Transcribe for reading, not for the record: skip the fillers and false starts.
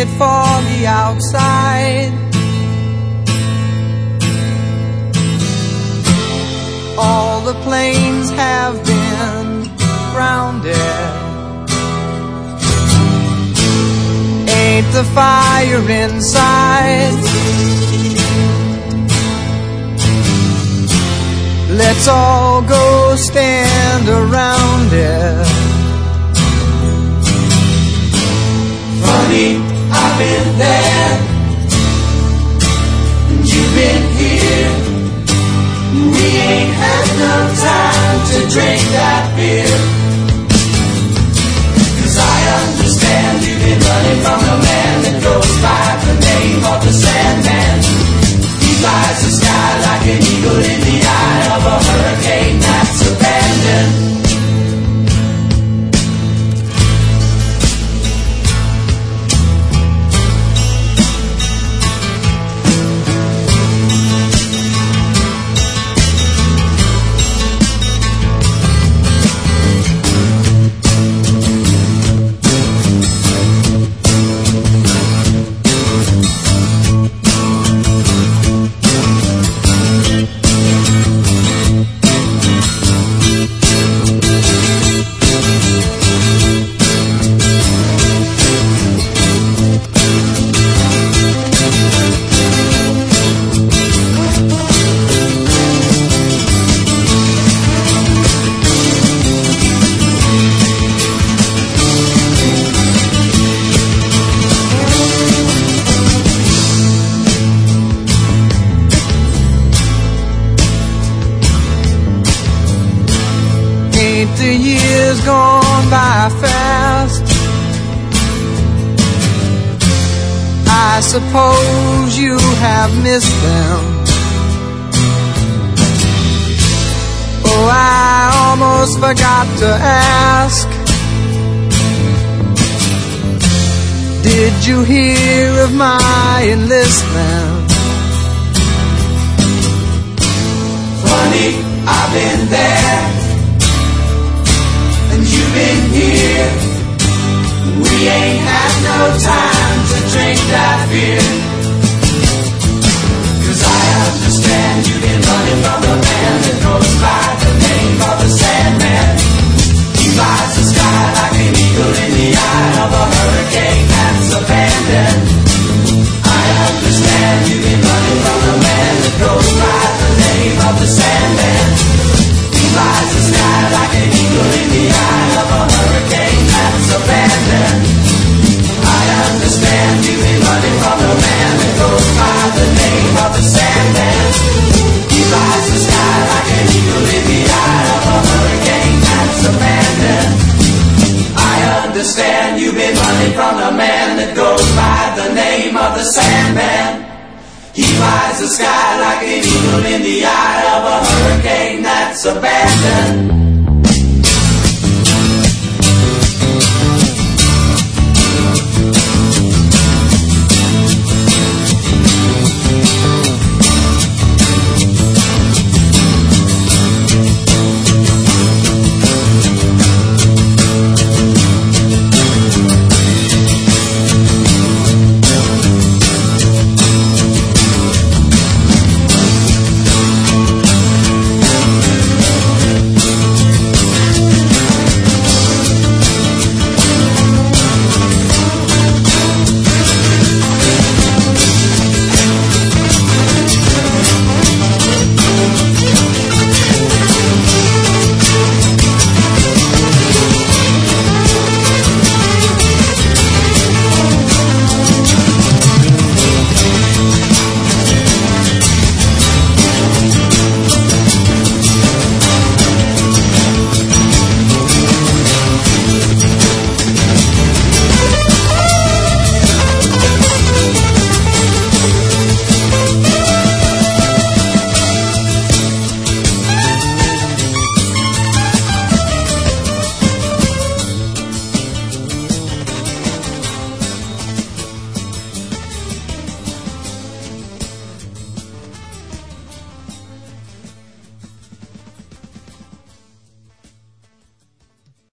it foggy outside. All the planes have been grounded. Ain't the fire inside? Let's all go stand around it. Funny, I've been there, and you've been here. We ain't had no time to drink that beer. 'Cause I understand you've been running from a man that goes by the name of the Sandman. He flies the sky like an eagle in the eye of a hurricane that's abandoned. 50 years gone by fast. I suppose you have missed them. Oh, I almost forgot to ask, did you hear of my enlistment? Funny, I've been there, and you've been here. We ain't had no time to drink that beer. 'Cause I understand you've been running from the man that goes by the name of the Sandman. He flies the sky like an eagle in the eye of a hurricane that's abandoned. I understand you've been running from the man that goes by the name of the Sandman. He flies the sky like an eagle in the eye of a hurricane that's abandoned. I understand you've been running from the man that goes by the name of the Sandman. He flies the sky like an eagle in the eye of a hurricane that's abandoned. I understand you've been running from the man that goes by the name of the Sandman. He flies the sky like an eagle in the eye of a hurricane that's abandoned.